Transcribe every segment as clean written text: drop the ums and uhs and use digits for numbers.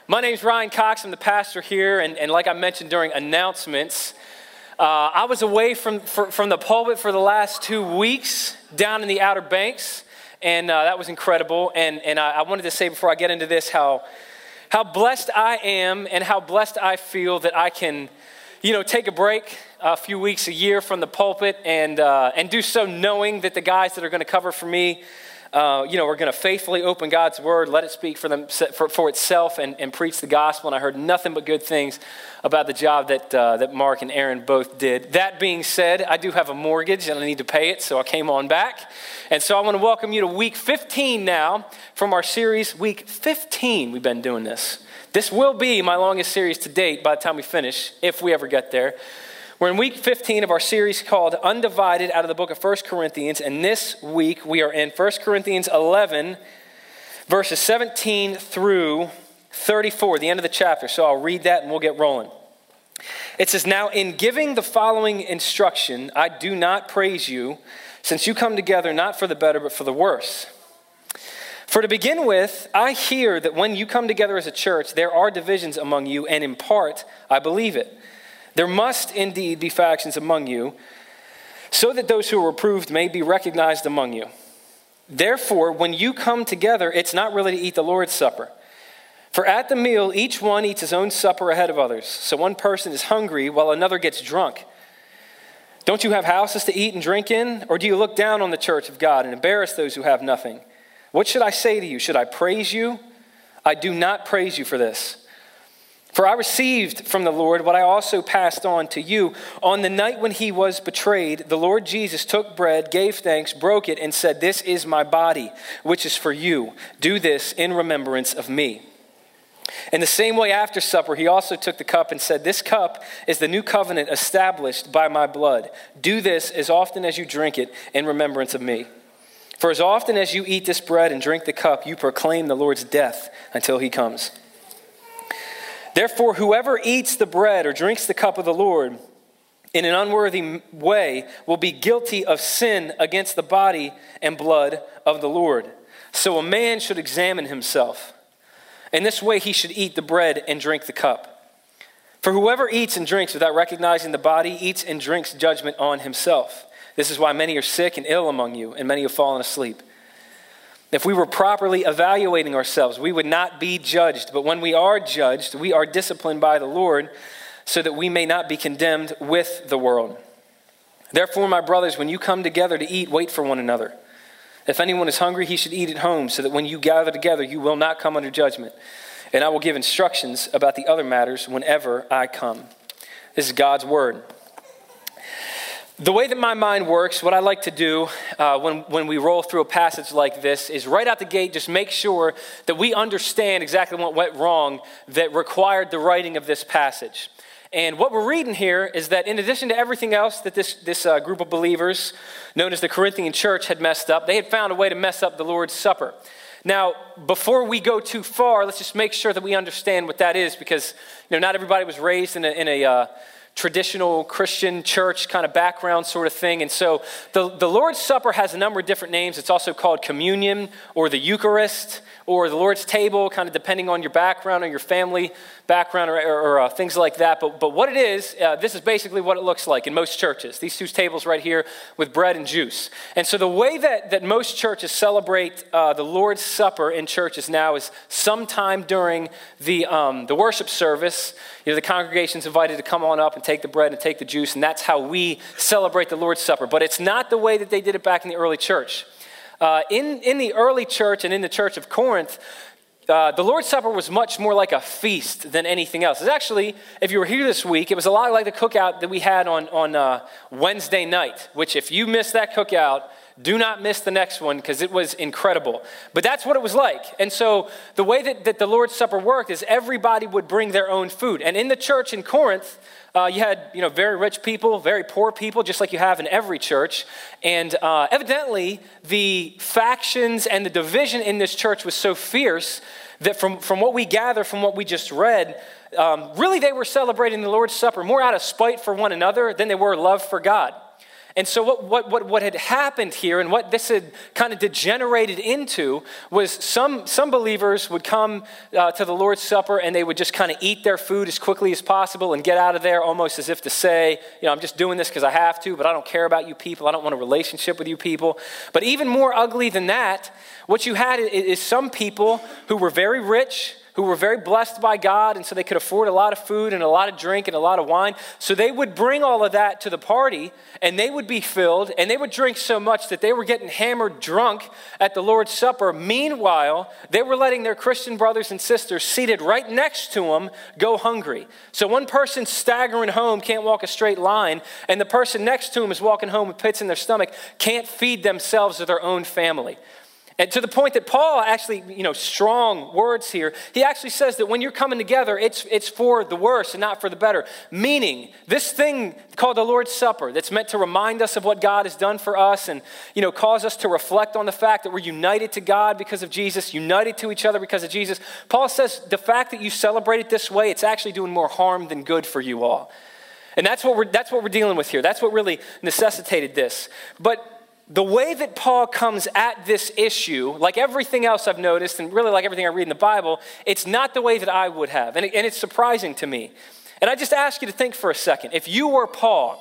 My name's Ryan Cox. I'm the pastor here, and like I mentioned during announcements, I was away from the pulpit for the last 2 weeks down in the Outer Banks, and that was incredible. And I wanted to say before I get into this how blessed I am and how blessed I feel that I can, take a break a few weeks a year from the pulpit and do so knowing that the guys that are going to cover for me, are going to faithfully open God's word, let it speak for itself, and preach the gospel. And I heard nothing but good things about the job that Mark and Aaron both did. That being said, I do have a mortgage and I need to pay it, so I came on back. And so I want to welcome you to week 15 now from our series. Week 15, we've been doing this. This will be my longest series to date by the time we finish, if we ever get there. We're in week 15 of our series called Undivided out of the book of 1 Corinthians. And this week we are in 1 Corinthians 11, verses 17 through 34, the end of the chapter. So I'll read that and we'll get rolling. It says, "Now in giving the following instruction, I do not praise you, since you come together not for the better but for the worse. For to begin with, I hear that when you come together as a church, there are divisions among you, and in part I believe it. There must indeed be factions among you, so that those who are approved may be recognized among you. Therefore, when you come together, it's not really to eat the Lord's Supper. For at the meal, each one eats his own supper ahead of others. So one person is hungry while another gets drunk. Don't you have houses to eat and drink in? Or do you look down on the church of God and embarrass those who have nothing? What should I say to you? Should I praise you? I do not praise you for this. For I received from the Lord what I also passed on to you. On the night when he was betrayed, the Lord Jesus took bread, gave thanks, broke it, and said, 'This is my body, which is for you. Do this in remembrance of me.' In the same way after supper, he also took the cup and said, 'This cup is the new covenant established by my blood. Do this as often as you drink it in remembrance of me. For as often as you eat this bread and drink the cup, you proclaim the Lord's death until he comes. Therefore, whoever eats the bread or drinks the cup of the Lord in an unworthy way will be guilty of sin against the body and blood of the Lord. So a man should examine himself. In this way he should eat the bread and drink the cup. For whoever eats and drinks without recognizing the body eats and drinks judgment on himself. This is why many are sick and ill among you, and many have fallen asleep. If we were properly evaluating ourselves, we would not be judged. But when we are judged, we are disciplined by the Lord so that we may not be condemned with the world. Therefore, my brothers, when you come together to eat, wait for one another. If anyone is hungry, he should eat at home, so that when you gather together, you will not come under judgment. And I will give instructions about the other matters whenever I come." This is God's word. The way that my mind works, what I like to do when we roll through a passage like this is right out the gate, just make sure that we understand exactly what went wrong that required the writing of this passage. And what we're reading here is that in addition to everything else that this group of believers, known as the Corinthian church, had messed up, they had found a way to mess up the Lord's Supper. Now, before we go too far, let's just make sure that we understand what that is, because not everybody was raised in a traditional Christian church kind of background sort of thing. And so the Lord's Supper has a number of different names. It's also called communion or the Eucharist or the Lord's table, kind of depending on your background or your family background or things like that. But what it is, this is basically what it looks like in most churches. These two tables right here with bread and juice. And so the way that most churches celebrate the Lord's Supper in churches now is sometime during the worship service. The congregation's invited to come on up and take the bread and take the juice, and that's how we celebrate the Lord's Supper. But it's not the way that they did it back in the early church. In the early church and in the church of Corinth, the Lord's Supper was much more like a feast than anything else. It's actually, if you were here this week, it was a lot like the cookout that we had on Wednesday night, which if you missed that cookout, do not miss the next one because it was incredible. But that's what it was like. And so the way that the Lord's Supper worked is everybody would bring their own food. And in the church in Corinth, you had very rich people, very poor people, just like you have in every church. And evidently, the factions and the division in this church was so fierce that from what we gather, from what we just read, really they were celebrating the Lord's Supper more out of spite for one another than they were love for God. And so what had happened here and what this had kind of degenerated into was some believers would come to the Lord's Supper and they would just kind of eat their food as quickly as possible and get out of there almost as if to say, I'm just doing this because I have to, but I don't care about you people. I don't want a relationship with you people. But even more ugly than that, what you had is some people who were very rich, who were very blessed by God, and so they could afford a lot of food and a lot of drink and a lot of wine. So they would bring all of that to the party, and they would be filled, and they would drink so much that they were getting hammered drunk at the Lord's Supper. Meanwhile, they were letting their Christian brothers and sisters seated right next to them go hungry. So one person staggering home can't walk a straight line, and the person next to him is walking home with pits in their stomach, can't feed themselves or their own family. And to the point that Paul actually, strong words here, he actually says that when you're coming together, it's for the worse and not for the better. Meaning, this thing called the Lord's Supper that's meant to remind us of what God has done for us and, cause us to reflect on the fact that we're united to God because of Jesus, united to each other because of Jesus. Paul says the fact that you celebrate it this way, it's actually doing more harm than good for you all. And that's what we're dealing with here. That's what really necessitated this. But the way that Paul comes at this issue, like everything else I've noticed, and really like everything I read in the Bible, it's not the way that I would have. And it's surprising to me. And I just ask you to think for a second. If you were Paul,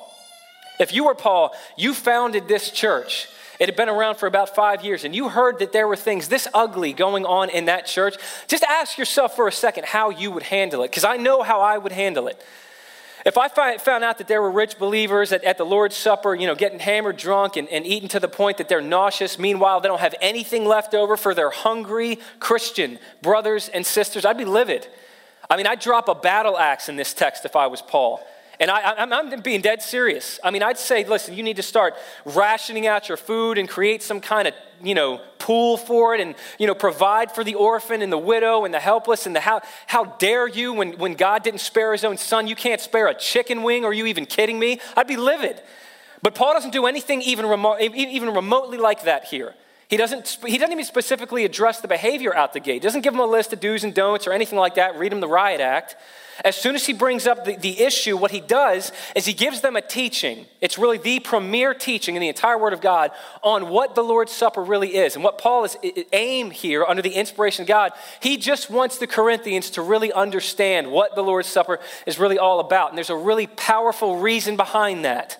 you founded this church. It had been around for about 5 years, and you heard that there were things this ugly going on in that church. Just ask yourself for a second how you would handle it, because I know how I would handle it. If I found out that there were rich believers at the Lord's Supper, getting hammered drunk and eating to the point that they're nauseous, meanwhile they don't have anything left over for their hungry Christian brothers and sisters, I'd be livid. I'd drop a battle axe in this text if I was Paul. And I'm being dead serious. I'd say, listen, you need to start rationing out your food and create some kind of, pool for it and, provide for the orphan and the widow and the helpless. And how dare you when God didn't spare his own son, you can't spare a chicken wing? Are you even kidding me? I'd be livid. But Paul doesn't do anything even remotely like that here. He doesn't even specifically address the behavior out the gate. He doesn't give them a list of do's and don'ts or anything like that, read them the riot act. As soon as he brings up the issue, what he does is he gives them a teaching. It's really the premier teaching in the entire Word of God on what the Lord's Supper really is. And what Paul is aim here under the inspiration of God, he just wants the Corinthians to really understand what the Lord's Supper is really all about. And there's a really powerful reason behind that.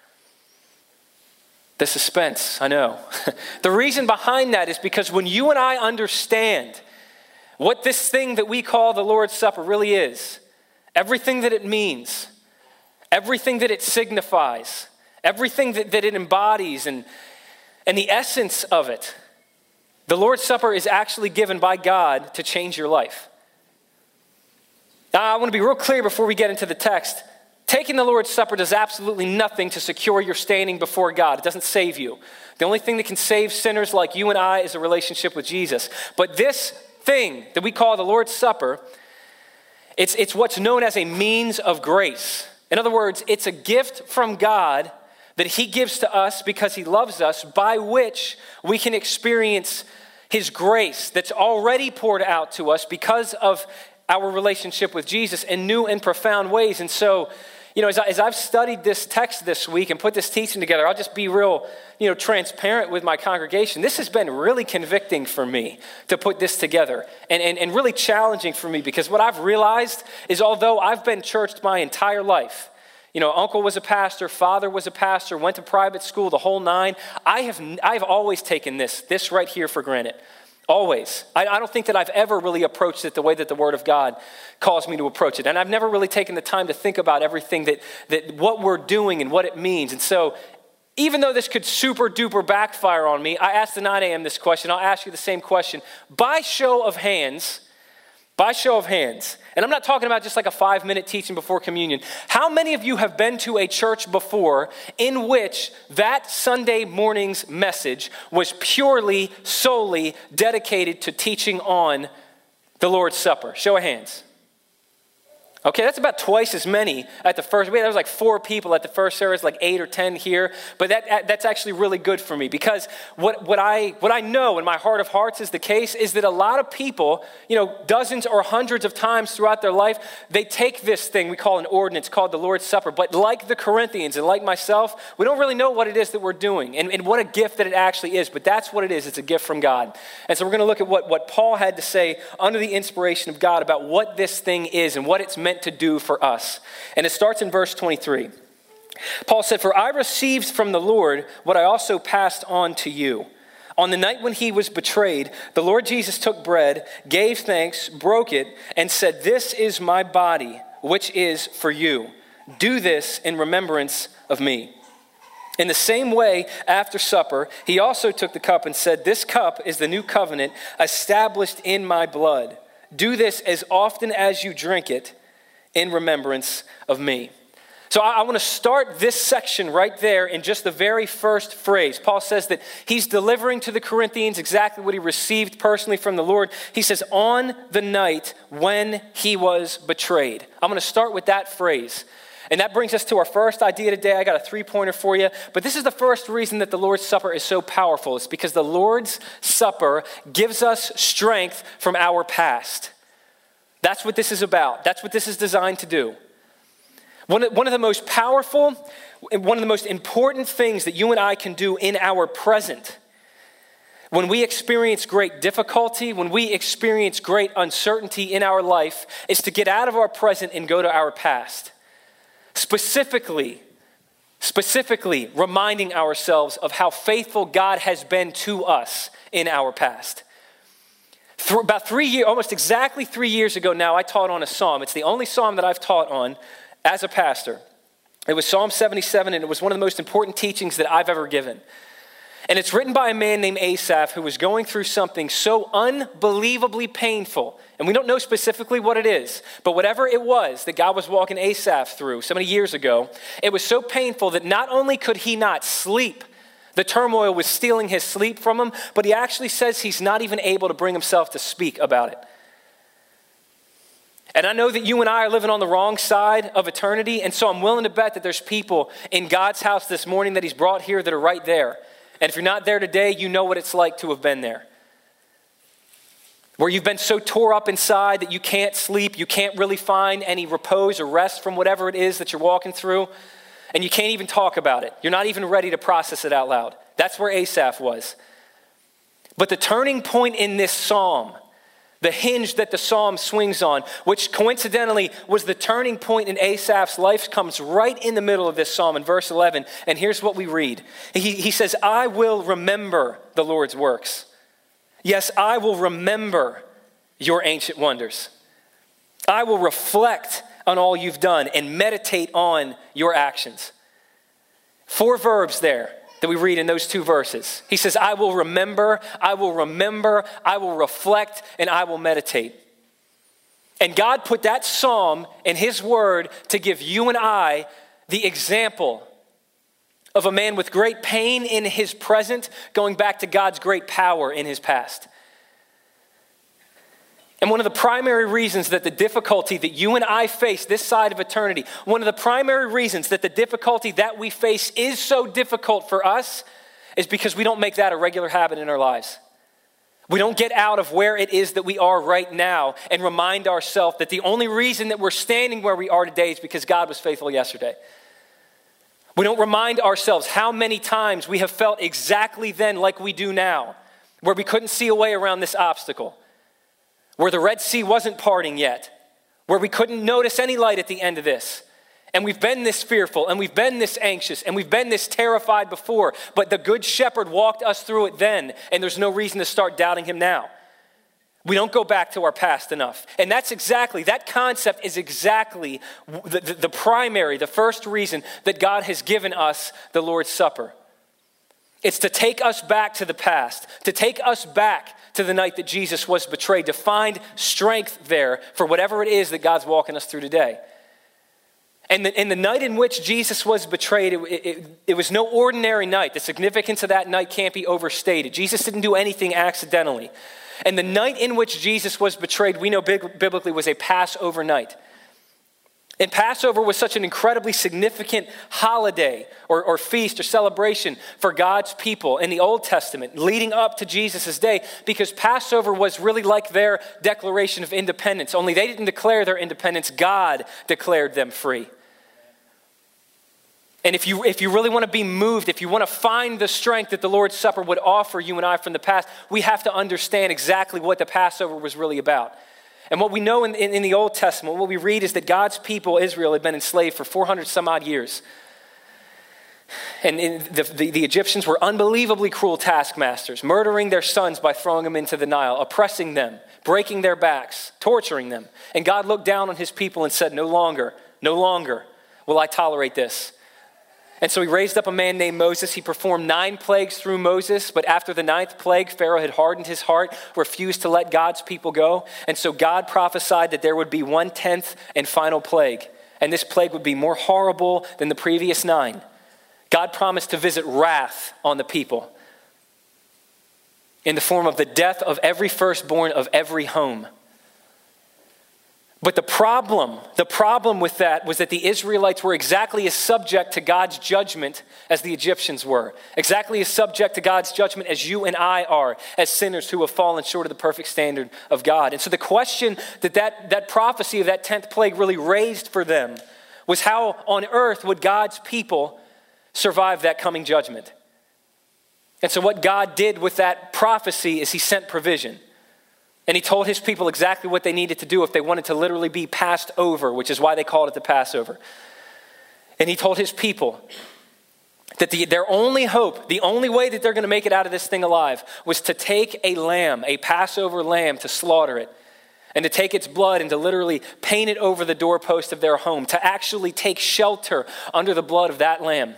The suspense, I know. The reason behind that is because when you and I understand what this thing that we call the Lord's Supper really is, everything that it means, everything that it signifies, everything that it embodies, and the essence of it, the Lord's Supper is actually given by God to change your life. Now, I want to be real clear before we get into the text. Taking the Lord's Supper does absolutely nothing to secure your standing before God. It doesn't save you. The only thing that can save sinners like you and I is a relationship with Jesus. But this thing that we call the Lord's Supper, it's what's known as a means of grace. In other words, it's a gift from God that he gives to us because he loves us, by which we can experience his grace that's already poured out to us because of our relationship with Jesus in new and profound ways. And so, as I've studied this text this week and put this teaching together, I'll just be real, transparent with my congregation. This has been really convicting for me to put this together and really challenging for me, because what I've realized is, although I've been churched my entire life, uncle was a pastor, father was a pastor, went to private school, the whole nine, I've always taken this right here for granted. Always. I don't think that I've ever really approached it the way that the Word of God calls me to approach it. And I've never really taken the time to think about everything that what we're doing and what it means. And so, even though this could super duper backfire on me, I asked the 9 a.m. this question. I'll ask you the same question. By show of hands, and I'm not talking about just like a 5-minute teaching before communion. How many of you have been to a church before in which that Sunday morning's message was purely, solely dedicated to teaching on the Lord's Supper? Show of hands. Okay, that's about twice as many at the first. There was like 4 people at the first service, like 8 or 10 here. But that's actually really good for me, because what I know in my heart of hearts is the case is that a lot of people, dozens or hundreds of times throughout their life, they take this thing we call an ordinance called the Lord's Supper. But like the Corinthians and like myself, we don't really know what it is that we're doing and what a gift that it actually is. But that's what it is. It's a gift from God. And so we're going to look at what Paul had to say under the inspiration of God about what this thing is and what it's meant to do for us. And it starts in verse 23. Paul said, "For I received from the Lord what I also passed on to you. On the night when he was betrayed, the Lord Jesus took bread, gave thanks, broke it, and said, 'This is my body, which is for you. Do this in remembrance of me.' In the same way, after supper, he also took the cup and said, 'This cup is the new covenant established in my blood. Do this as often as you drink it in remembrance of me.'" So I want to start this section right there in just the very first phrase. Paul says that he's delivering to the Corinthians exactly what he received personally from the Lord. He says, on the night when he was betrayed. I'm going to start with that phrase. And that brings us to our first idea today. I got a 3-pointer for you. But this is the first reason that the Lord's Supper is so powerful. It's because the Lord's Supper gives us strength from our past. That's what this is about. That's what this is designed to do. One of the most powerful, one of the most important things that you and I can do in our present, when we experience great difficulty, when we experience great uncertainty in our life, is to get out of our present and go to our past. Specifically reminding ourselves of how faithful God has been to us in our past. About 3 years, almost exactly 3 years ago now, I taught on a psalm. It's the only psalm that I've taught on as a pastor. It was Psalm 77, and it was one of the most important teachings that I've ever given. And it's written by a man named Asaph who was going through something so unbelievably painful. And we don't know specifically what it is, but whatever it was that God was walking Asaph through so many years ago, it was so painful that not only could he not sleep, the turmoil was stealing his sleep from him, but he actually says he's not even able to bring himself to speak about it. And I know that you and I are living on the wrong side of eternity, and so I'm willing to bet that there's people in God's house this morning that he's brought here that are right there. And if you're not there today, you know what it's like to have been there. Where you've been so tore up inside that you can't sleep, you can't really find any repose or rest from whatever it is that you're walking through, and you can't even talk about it. You're not even ready to process it out loud. That's where Asaph was. But the turning point in this psalm, the hinge that the psalm swings on, which coincidentally was the turning point in Asaph's life, comes right in the middle of this psalm in verse 11. And here's what we read. He says, "I will remember the Lord's works. Yes, I will remember your ancient wonders. I will reflect on all you've done and meditate on your actions." 4 verbs there that we read in those 2 verses. He says, I will remember, I will reflect, and I will meditate. And God put that psalm in his word to give you and I the example of a man with great pain in his present, going back to God's great power in his past. And one of the primary reasons that the difficulty that you and I face this side of eternity, one of the primary reasons that the difficulty that we face is so difficult for us is because we don't make that a regular habit in our lives. We don't get out of where it is that we are right now and remind ourselves that the only reason that we're standing where we are today is because God was faithful yesterday. We don't remind ourselves how many times we have felt exactly then like we do now, where we couldn't see a way around this obstacle, where the Red Sea wasn't parting yet, where we couldn't notice any light at the end of this. And we've been this fearful, and we've been this anxious, and we've been this terrified before, but the Good Shepherd walked us through it then, and there's no reason to start doubting him now. We don't go back to our past enough. And that concept is exactly the first reason that God has given us the Lord's Supper. It's to take us back to the past, to take us back to the night that Jesus was betrayed, to find strength there for whatever it is that God's walking us through today. And the night in which Jesus was betrayed, it was no ordinary night. The significance of that night can't be overstated. Jesus didn't do anything accidentally. And the night in which Jesus was betrayed, we know biblically was a Passover night. And Passover was such an incredibly significant holiday or feast or celebration for God's people in the Old Testament leading up to Jesus' day, because Passover was really like their declaration of independence, only they didn't declare their independence, God declared them free. And if you really want to be moved, if you want to find the strength that the Lord's Supper would offer you and I from the past, we have to understand exactly what the Passover was really about. And what we know in the Old Testament, what we read is that God's people, Israel, had been enslaved for 400 some odd years. And the Egyptians were unbelievably cruel taskmasters, murdering their sons by throwing them into the Nile, oppressing them, breaking their backs, torturing them. And God looked down on his people and said, no longer will I tolerate this. And so he raised up a man named Moses. He performed 9 plagues through Moses, but after the 9th plague, Pharaoh had hardened his heart, refused to let God's people go. And so God prophesied that there would be 1/10 and final plague. And this plague would be more horrible than the previous 9. God promised to visit wrath on the people in the form of the death of every firstborn of every home. But the problem with that was that the Israelites were exactly as subject to God's judgment as the Egyptians were. Exactly as subject to God's judgment as you and I are, as sinners who have fallen short of the perfect standard of God. And so the question that prophecy of that 10th plague really raised for them was, how on earth would God's people survive that coming judgment? And so what God did with that prophecy is he sent provision. And he told his people exactly what they needed to do if they wanted to literally be passed over, which is why they called it the Passover. And he told his people that their only hope, the only way that they're going to make it out of this thing alive, was to take a lamb, a Passover lamb, to slaughter it, and to take its blood and to literally paint it over the doorpost of their home, to actually take shelter under the blood of that lamb.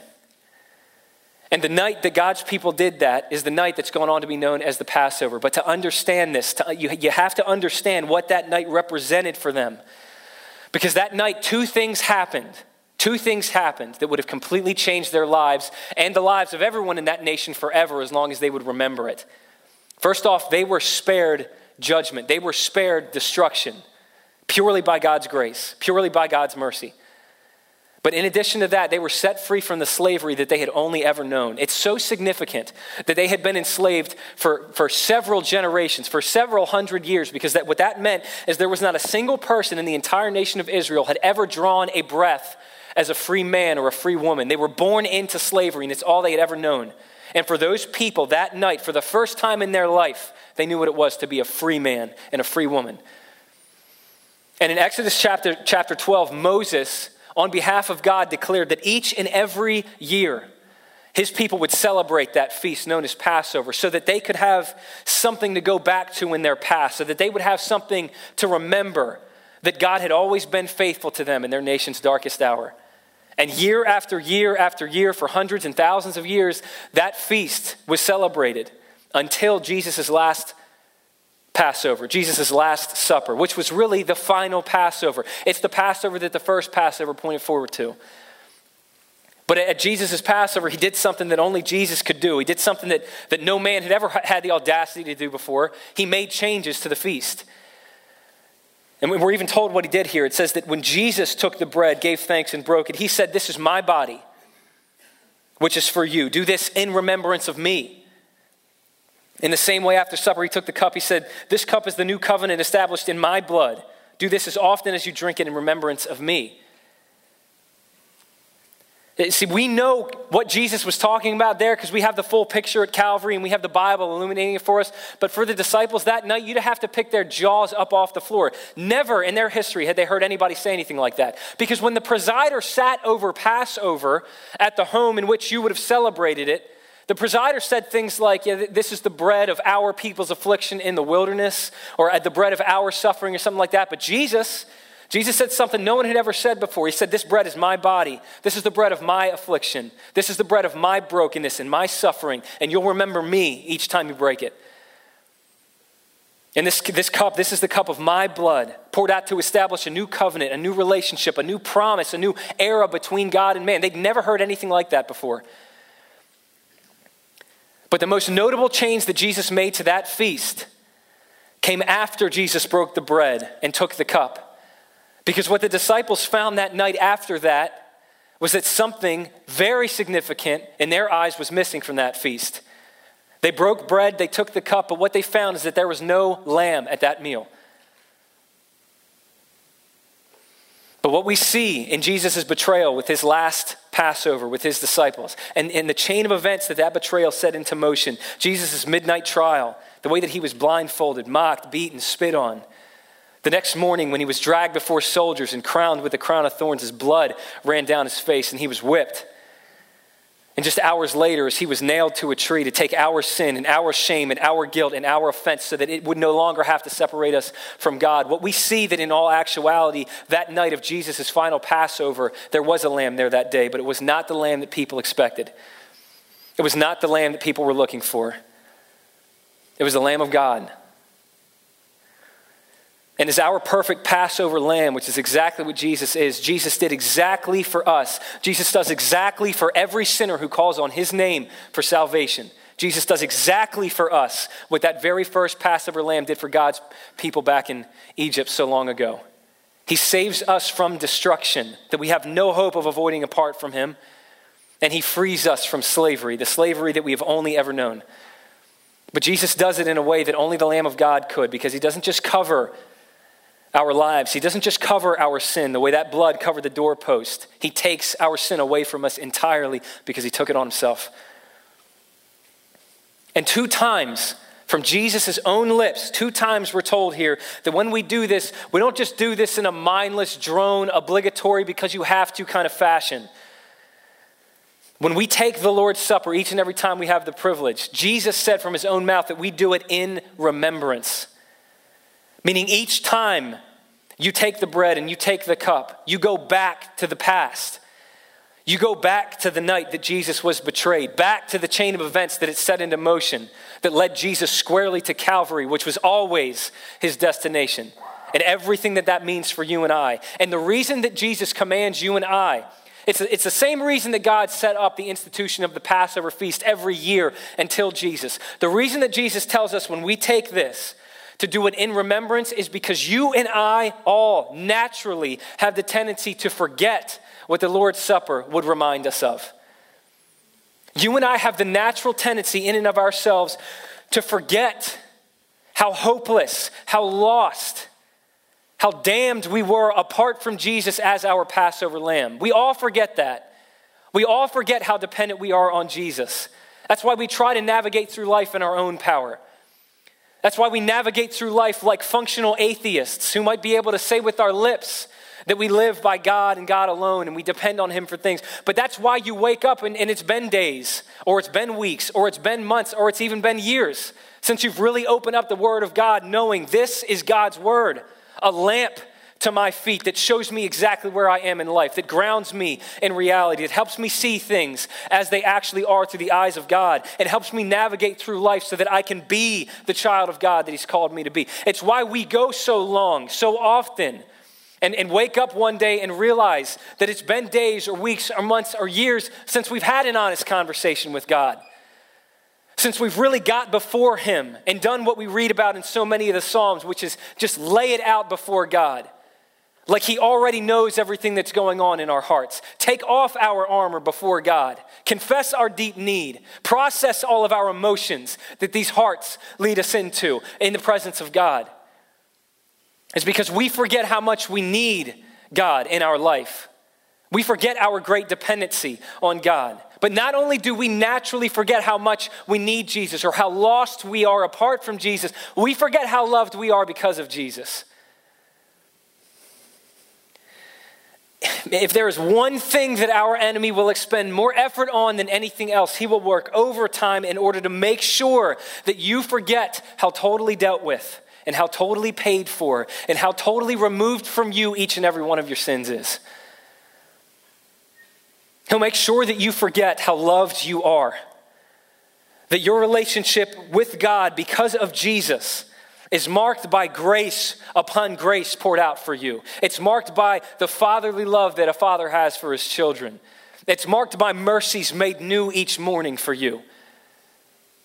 And the night that God's people did that is the night that's gone on to be known as the Passover. But to understand this, you have to understand what that night represented for them. Because that night, two things happened that would have completely changed their lives and the lives of everyone in that nation forever, as long as they would remember it. First off, they were spared judgment. They were spared destruction, purely by God's grace, purely by God's mercy. But in addition to that, they were set free from the slavery that they had only ever known. It's so significant that they had been enslaved for several generations, for several hundred years, because what that meant is there was not a single person in the entire nation of Israel had ever drawn a breath as a free man or a free woman. They were born into slavery, and it's all they had ever known. And for those people that night, for the first time in their life, they knew what it was to be a free man and a free woman. And in Exodus chapter 12, Moses, on behalf of God, declared that each and every year, his people would celebrate that feast known as Passover, so that they could have something to go back to in their past, so that they would have something to remember that God had always been faithful to them in their nation's darkest hour. And year after year after year, for hundreds and thousands of years, that feast was celebrated until Jesus' last Passover, Jesus' Last Supper, which was really the final Passover. It's the Passover that the first Passover pointed forward to. But at Jesus' Passover, he did something that only Jesus could do. He did something that no man had ever had the audacity to do before. He made changes to the feast. And we're even told what he did here. It says that when Jesus took the bread, gave thanks, and broke it, he said, "This is my body, which is for you. Do this in remembrance of me." In the same way, after supper, he took the cup. He said, "This cup is the new covenant established in my blood. Do this as often as you drink it in remembrance of me." See, we know what Jesus was talking about there because we have the full picture at Calvary and we have the Bible illuminating it for us. But for the disciples that night, you'd have to pick their jaws up off the floor. Never in their history had they heard anybody say anything like that. Because when the presider sat over Passover at the home in which you would have celebrated it, the presider said things like, "This is the bread of our people's affliction in the wilderness," or the bread of our suffering, or something like that. But Jesus said something no one had ever said before. He said, "This bread is my body. This is the bread of my affliction. This is the bread of my brokenness and my suffering. And you'll remember me each time you break it. And this cup, this is the cup of my blood, poured out to establish a new covenant, a new relationship, a new promise, a new era between God and man." They'd never heard anything like that before. But the most notable change that Jesus made to that feast came after Jesus broke the bread and took the cup. Because what the disciples found that night after that was that something very significant in their eyes was missing from that feast. They broke bread, they took the cup, but what they found is that there was no lamb at that meal. But what we see in Jesus' betrayal with his last Passover with his disciples, and in the chain of events that betrayal set into motion, Jesus' midnight trial, the way that he was blindfolded, mocked, beaten, spit on. The next morning when he was dragged before soldiers and crowned with a crown of thorns, his blood ran down his face and he was whipped. And just hours later, as he was nailed to a tree to take our sin and our shame and our guilt and our offense so that it would no longer have to separate us from God, what we see that in all actuality, that night of Jesus' final Passover, there was a lamb there that day, but it was not the lamb that people expected. It was not the lamb that people were looking for. It was the Lamb of God. And as our perfect Passover lamb, which is exactly what Jesus is, Jesus did exactly for us. Jesus does exactly for every sinner who calls on his name for salvation. Jesus does exactly for us what that very first Passover lamb did for God's people back in Egypt so long ago. He saves us from destruction that we have no hope of avoiding apart from him. And he frees us from slavery, the slavery that we have only ever known. But Jesus does it in a way that only the Lamb of God could, because he doesn't just cover our lives. He doesn't just cover our sin the way that blood covered the doorpost. He takes our sin away from us entirely because he took it on himself. And 2 times from Jesus' own lips, 2 times we're told here that when we do this, we don't just do this in a mindless, drone, obligatory, because you have to kind of fashion. When we take the Lord's Supper each and every time we have the privilege, Jesus said from his own mouth that we do it in remembrance. Meaning each time you take the bread and you take the cup, you go back to the past. You go back to the night that Jesus was betrayed, back to the chain of events that it set into motion that led Jesus squarely to Calvary, which was always his destination, and everything that means for you and I. And the reason that Jesus commands you and I, it's the same reason that God set up the institution of the Passover feast every year until Jesus. The reason that Jesus tells us when we take this, to do it in remembrance, is because you and I all naturally have the tendency to forget what the Lord's Supper would remind us of. You and I have the natural tendency in and of ourselves to forget how hopeless, how lost, how damned we were apart from Jesus as our Passover lamb. We all forget that. We all forget how dependent we are on Jesus. That's why we try to navigate through life in our own power. That's why we navigate through life like functional atheists who might be able to say with our lips that we live by God and God alone and we depend on him for things. But that's why you wake up and it's been days, or it's been weeks, or it's been months, or it's even been years since you've really opened up the word of God, knowing this is God's word, a lamp to my feet that shows me exactly where I am in life, that grounds me in reality, that helps me see things as they actually are through the eyes of God. It helps me navigate through life so that I can be the child of God that he's called me to be. It's why we go so long, so often, and wake up one day and realize that it's been days or weeks or months or years since we've had an honest conversation with God. Since we've really got before him and done what we read about in so many of the Psalms, which is just lay it out before God. Like he already knows everything that's going on in our hearts. Take off our armor before God. Confess our deep need. Process all of our emotions that these hearts lead us into in the presence of God. It's because we forget how much we need God in our life. We forget our great dependency on God. But not only do we naturally forget how much we need Jesus or how lost we are apart from Jesus, we forget how loved we are because of Jesus. If there is one thing that our enemy will expend more effort on than anything else, he will work overtime in order to make sure that you forget how totally dealt with and how totally paid for and how totally removed from you each and every one of your sins is. He'll make sure that you forget how loved you are, that your relationship with God because of Jesus is marked by grace upon grace poured out for you. It's marked by the fatherly love that a father has for his children. It's marked by mercies made new each morning for you.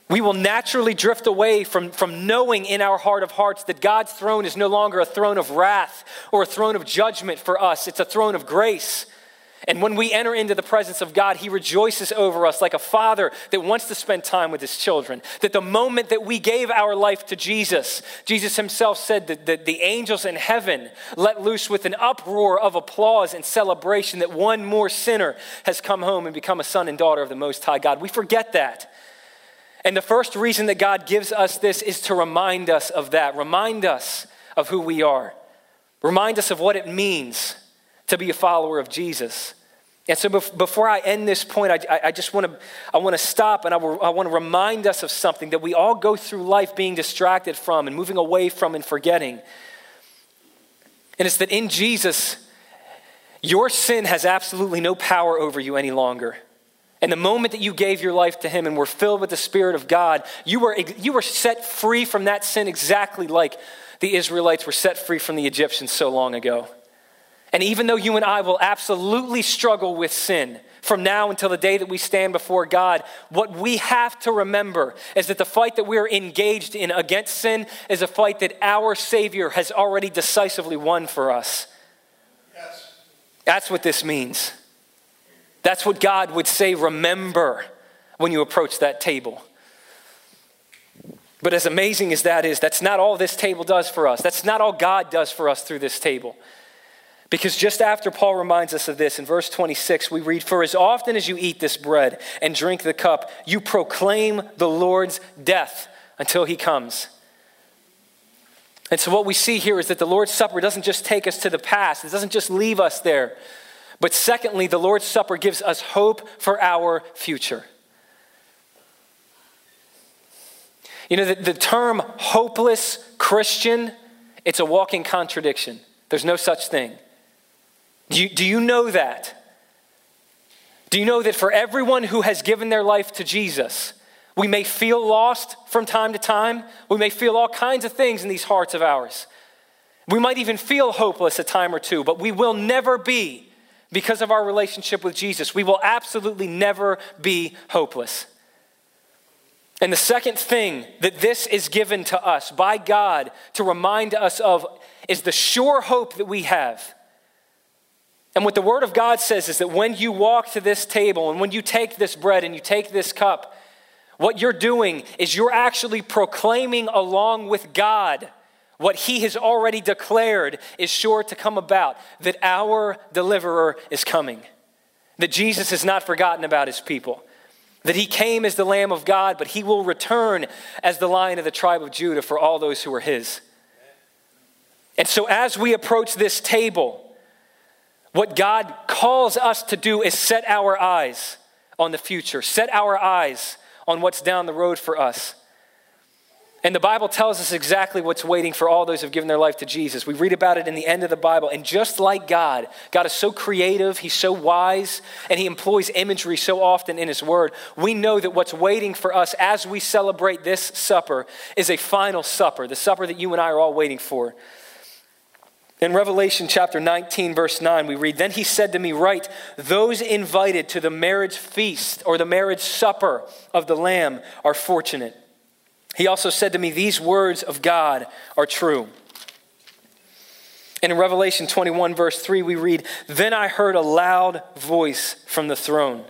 We will naturally drift away from knowing in our heart of hearts that God's throne is no longer a throne of wrath or a throne of judgment for us. It's a throne of grace. And when we enter into the presence of God, he rejoices over us like a father that wants to spend time with his children. That the moment that we gave our life to Jesus, Jesus himself said that the angels in heaven let loose with an uproar of applause and celebration that one more sinner has come home and become a son and daughter of the Most High God. We forget that. And the first reason that God gives us this is to remind us of that. Remind us of who we are. Remind us of what it means to be a follower of Jesus. And so before I end this point, I just want to stop and I want to remind us of something that we all go through life being distracted from and moving away from and forgetting. And it's that in Jesus, your sin has absolutely no power over you any longer. And the moment that you gave your life to him and were filled with the Spirit of God, you were set free from that sin exactly like the Israelites were set free from the Egyptians so long ago. And even though you and I will absolutely struggle with sin from now until the day that we stand before God, what we have to remember is that the fight that we're engaged in against sin is a fight that our Savior has already decisively won for us. Yes. That's what this means. That's what God would say, remember, when you approach that table. But as amazing as that is, that's not all this table does for us. That's not all God does for us through this table. Because just after Paul reminds us of this, in verse 26, we read, "For as often as you eat this bread and drink the cup, you proclaim the Lord's death until he comes." And so what we see here is that the Lord's Supper doesn't just take us to the past. It doesn't just leave us there. But secondly, the Lord's Supper gives us hope for our future. You know, the term hopeless Christian, it's a walking contradiction. There's no such thing. Do you know that? Do you know that for everyone who has given their life to Jesus, we may feel lost from time to time. We may feel all kinds of things in these hearts of ours. We might even feel hopeless a time or two, but we will never be, because of our relationship with Jesus, we will absolutely never be hopeless. And the second thing that this is given to us by God to remind us of is the sure hope that we have. And what the Word of God says is that when you walk to this table and when you take this bread and you take this cup, what you're doing is you're actually proclaiming along with God what he has already declared is sure to come about, that our deliverer is coming, that Jesus has not forgotten about his people, that he came as the Lamb of God, but he will return as the Lion of the tribe of Judah for all those who are his. And so as we approach this table, what God calls us to do is set our eyes on the future, set our eyes on what's down the road for us. And the Bible tells us exactly what's waiting for all those who have given their life to Jesus. We read about it in the end of the Bible. And just like God is so creative, he's so wise, and he employs imagery so often in his word, we know that what's waiting for us as we celebrate this supper is a final supper, the supper that you and I are all waiting for. In Revelation chapter 19, verse 9, we read, "Then he said to me, write, those invited to the marriage feast or the marriage supper of the Lamb are fortunate. He also said to me, these words of God are true." And in Revelation 21, verse 3, we read, "Then I heard a loud voice from the throne.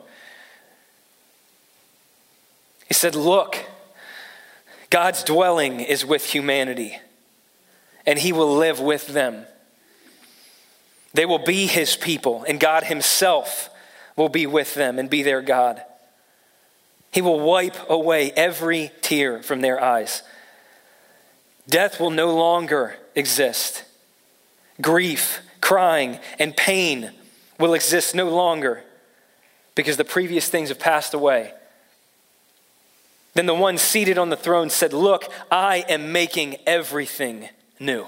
He said, look, God's dwelling is with humanity, and he will live with them. They will be his people, and God himself will be with them and be their God. He will wipe away every tear from their eyes. Death will no longer exist. Grief, crying, and pain will exist no longer because the previous things have passed away. Then the one seated on the throne said, look, I am making everything new."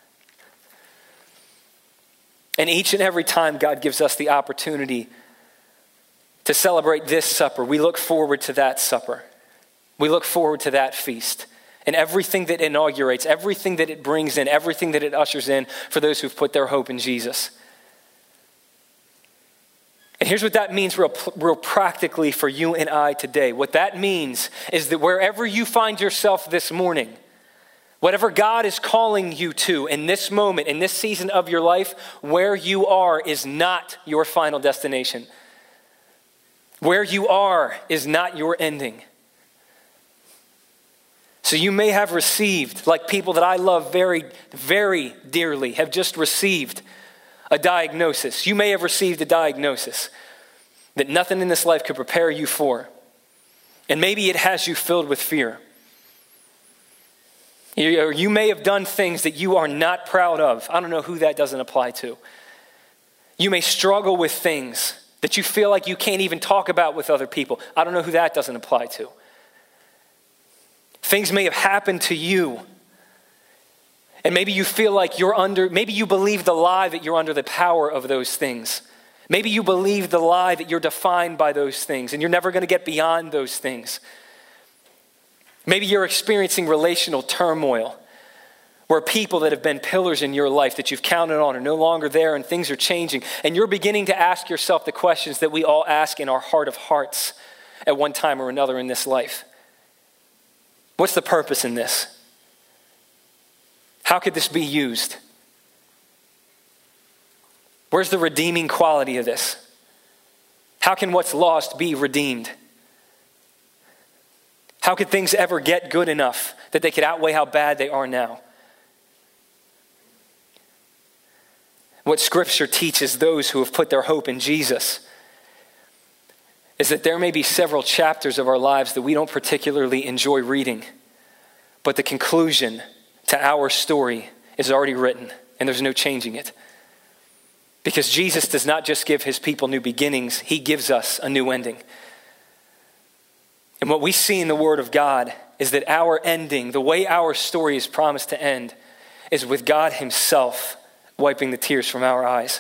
And each and every time God gives us the opportunity to celebrate this supper, we look forward to that supper. We look forward to that feast and everything that inaugurates, everything that it brings in, everything that it ushers in for those who've put their hope in Jesus. And here's what that means real practically for you and I today. What that means is that wherever you find yourself this morning, whatever God is calling you to in this moment, in this season of your life, where you are is not your final destination. Where you are is not your ending. So you may have received, like people that I love very, very dearly, have just received a diagnosis. You may have received a diagnosis that nothing in this life could prepare you for. And maybe it has you filled with fear. You may have done things that you are not proud of. I don't know who that doesn't apply to. You may struggle with things that you feel like you can't even talk about with other people. I don't know who that doesn't apply to. Things may have happened to you. And maybe you feel like maybe you believe the lie that you're under the power of those things. Maybe you believe the lie that you're defined by those things and you're never going to get beyond those things. Maybe you're experiencing relational turmoil where people that have been pillars in your life that you've counted on are no longer there and things are changing. And you're beginning to ask yourself the questions that we all ask in our heart of hearts at one time or another in this life. What's the purpose in this? How could this be used? Where's the redeeming quality of this? How can what's lost be redeemed? How could things ever get good enough that they could outweigh how bad they are now? What Scripture teaches those who have put their hope in Jesus is that there may be several chapters of our lives that we don't particularly enjoy reading, but the conclusion to our story is already written, and there's no changing it. Because Jesus does not just give his people new beginnings, he gives us a new ending. And what we see in the Word of God is that our ending, the way our story is promised to end, is with God himself wiping the tears from our eyes.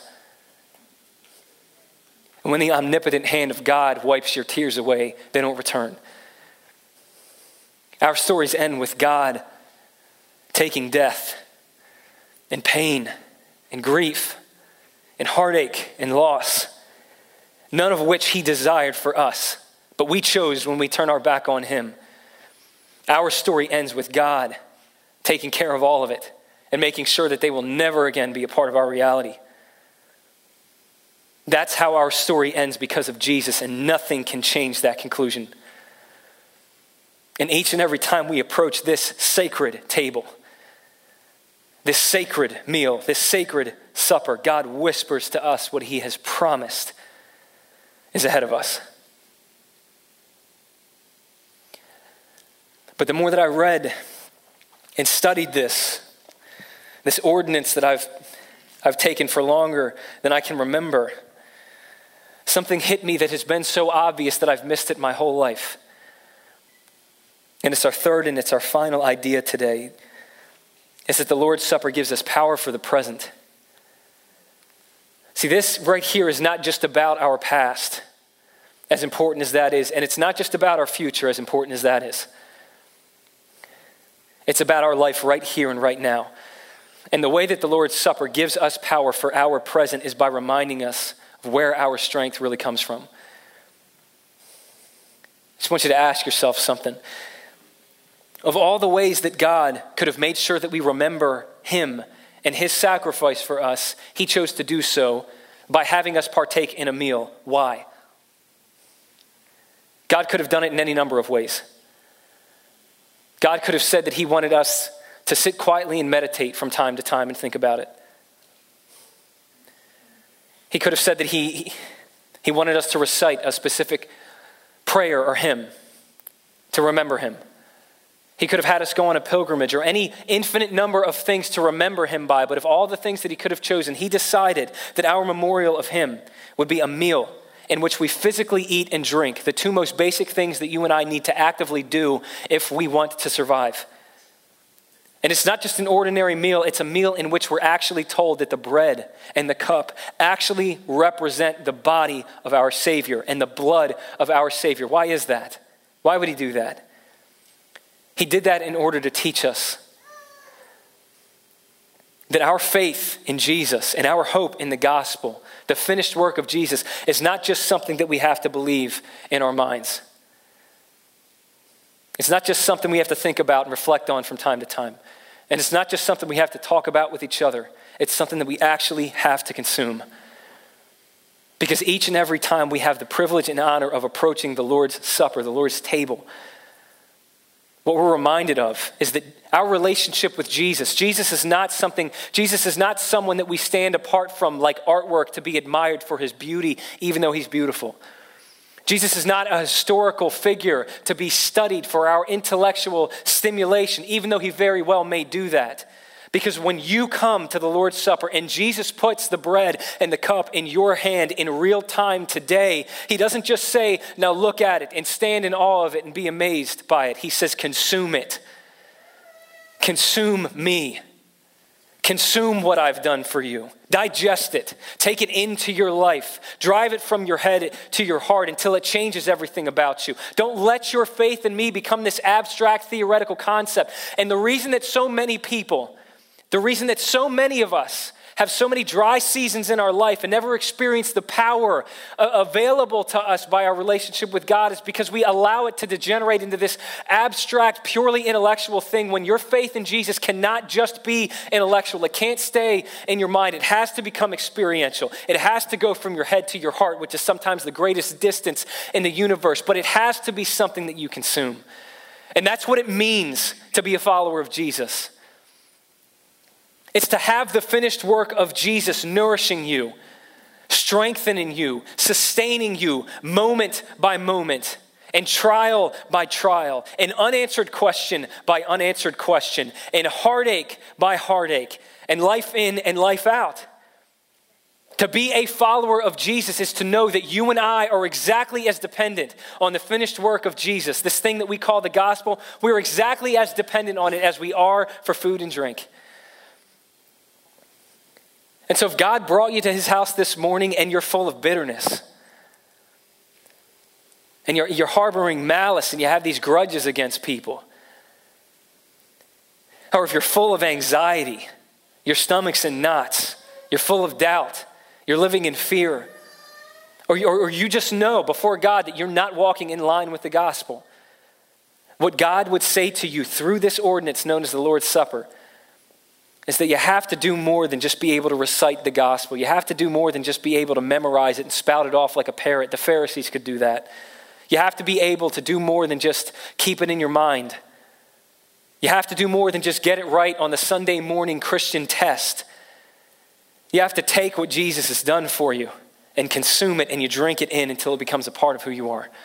And when the omnipotent hand of God wipes your tears away, they don't return. Our stories end with God taking death and pain and grief and heartache and loss, none of which he desired for us, but we chose when we turn our back on him. Our story ends with God taking care of all of it and making sure that they will never again be a part of our reality. That's how our story ends because of Jesus, and nothing can change that conclusion. And each and every time we approach this sacred table, this sacred meal, this sacred supper, God whispers to us what he has promised is ahead of us. But the more that I read and studied this ordinance that I've taken for longer than I can remember, something hit me that has been so obvious that I've missed it my whole life. And it's our third and it's our final idea today, is that the Lord's Supper gives us power for the present. See, this right here is not just about our past, as important as that is, and it's not just about our future, as important as that is. It's about our life right here and right now. And the way that the Lord's Supper gives us power for our present is by reminding us of where our strength really comes from. I just want you to ask yourself something. Of all the ways that God could have made sure that we remember him and his sacrifice for us, he chose to do so by having us partake in a meal. Why? God could have done it in any number of ways. God could have said that he wanted us to sit quietly and meditate from time to time and think about it. He could have said that he wanted us to recite a specific prayer or hymn to remember him. He could have had us go on a pilgrimage or any infinite number of things to remember him by, but of all the things that he could have chosen, he decided that our memorial of him would be a meal in which we physically eat and drink, the two most basic things that you and I need to actively do if we want to survive. And it's not just an ordinary meal, it's a meal in which we're actually told that the bread and the cup actually represent the body of our Savior and the blood of our Savior. Why is that? Why would he do that? He did that in order to teach us that our faith in Jesus and our hope in the gospel, the finished work of Jesus, is not just something that we have to believe in our minds. It's not just something we have to think about and reflect on from time to time. And it's not just something we have to talk about with each other. It's something that we actually have to consume. Because each and every time we have the privilege and honor of approaching the Lord's Supper, the Lord's table, what we're reminded of is that our relationship with Jesus is not someone that we stand apart from like artwork to be admired for his beauty, even though he's beautiful. Jesus is not a historical figure to be studied for our intellectual stimulation, even though he very well may do that. Because when you come to the Lord's Supper and Jesus puts the bread and the cup in your hand in real time today, he doesn't just say, now look at it and stand in awe of it and be amazed by it. He says, consume it. Consume me. Consume what I've done for you. Digest it. Take it into your life. Drive it from your head to your heart until it changes everything about you. Don't let your faith in me become this abstract theoretical concept. And the reason that so many of us have so many dry seasons in our life and never experience the power available to us by our relationship with God is because we allow it to degenerate into this abstract, purely intellectual thing when your faith in Jesus cannot just be intellectual. It can't stay in your mind. It has to become experiential. It has to go from your head to your heart, which is sometimes the greatest distance in the universe, but it has to be something that you consume. And that's what it means to be a follower of Jesus. It's to have the finished work of Jesus nourishing you, strengthening you, sustaining you moment by moment, and trial by trial, and unanswered question by unanswered question, and heartache by heartache, and life in and life out. To be a follower of Jesus is to know that you and I are exactly as dependent on the finished work of Jesus, this thing that we call the gospel. We're exactly as dependent on it as we are for food and drink. And so if God brought you to his house this morning and you're full of bitterness and you're harboring malice and you have these grudges against people, or if you're full of anxiety, your stomach's in knots, you're full of doubt, you're living in fear, or you just know before God that you're not walking in line with the gospel, what God would say to you through this ordinance known as the Lord's Supper is that you have to do more than just be able to recite the gospel. You have to do more than just be able to memorize it and spout it off like a parrot. The Pharisees could do that. You have to be able to do more than just keep it in your mind. You have to do more than just get it right on the Sunday morning Christian test. You have to take what Jesus has done for you and consume it, and you drink it in until it becomes a part of who you are.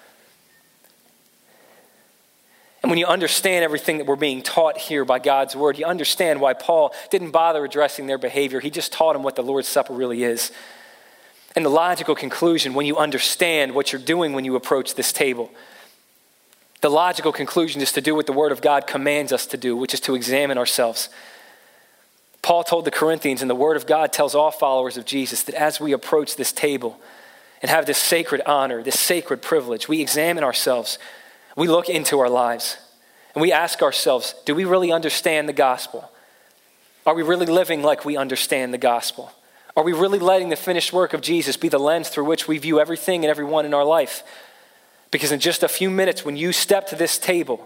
And when you understand everything that we're being taught here by God's word, you understand why Paul didn't bother addressing their behavior. He just taught them what the Lord's Supper really is. And the logical conclusion, when you understand what you're doing when you approach this table, the logical conclusion is to do what the word of God commands us to do, which is to examine ourselves. Paul told the Corinthians, and the word of God tells all followers of Jesus, that as we approach this table and have this sacred honor, this sacred privilege, we examine ourselves. We look into our lives and we ask ourselves, do we really understand the gospel? Are we really living like we understand the gospel? Are we really letting the finished work of Jesus be the lens through which we view everything and everyone in our life? Because in just a few minutes, when you step to this table,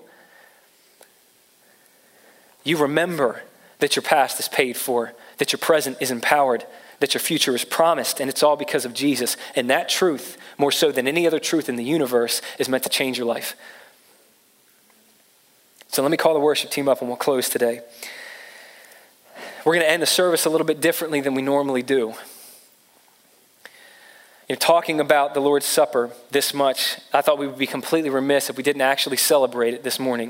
you remember that your past is paid for, that your present is empowered, that your future is promised, and it's all because of Jesus. And that truth, more so than any other truth in the universe, is meant to change your life. So let me call the worship team up and we'll close today. We're going to end the service a little bit differently than we normally do. You're talking about the Lord's Supper this much. I thought we would be completely remiss if we didn't actually celebrate it this morning.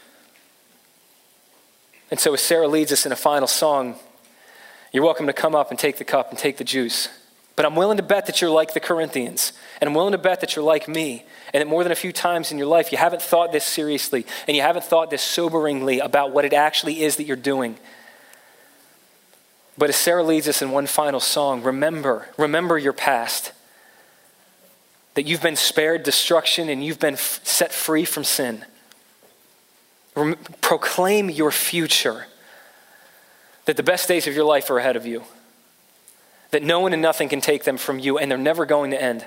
And so as Sarah leads us in a final song, you're welcome to come up and take the cup and take the juice. But I'm willing to bet that you're like the Corinthians. And I'm willing to bet that you're like me. And that more than a few times in your life, you haven't thought this seriously. And you haven't thought this soberingly about what it actually is that you're doing. But as Sarah leads us in one final song, remember your past. That you've been spared destruction and you've been set free from sin. Proclaim your future. that the best days of your life are ahead of you, that no one and nothing can take them from you, and they're never going to end.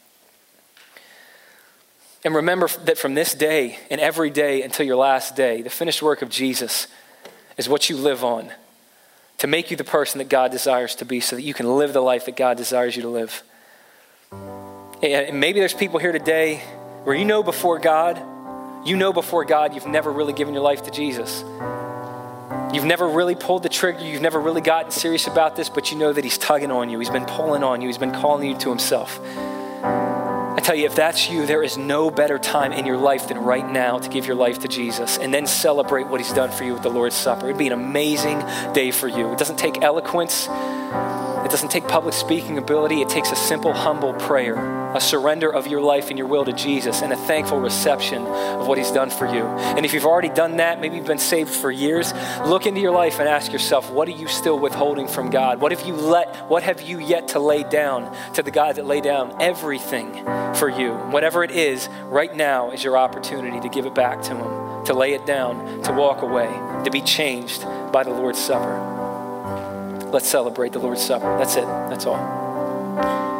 And remember that from this day and every day until your last day, the finished work of Jesus is what you live on to make you the person that God desires to be so that you can live the life that God desires you to live. And maybe there's people here today where you know before God you've never really given your life to Jesus. You've never really pulled the trigger. You've never really gotten serious about this, but you know that he's tugging on you. He's been pulling on you. He's been calling you to himself. I tell you, if that's you, there is no better time in your life than right now to give your life to Jesus and then celebrate what he's done for you with the Lord's Supper. It'd be an amazing day for you. It doesn't take eloquence. It doesn't take public speaking ability. It takes a simple, humble prayer, a surrender of your life and your will to Jesus, and a thankful reception of what he's done for you. And if you've already done that, maybe you've been saved for years, look into your life and ask yourself, what are you still withholding from God? What have you yet to lay down to the God that laid down everything for you? Whatever it is, right now is your opportunity to give it back to him, to lay it down, to walk away, to be changed by the Lord's Supper. Let's celebrate the Lord's Supper. That's it. That's all.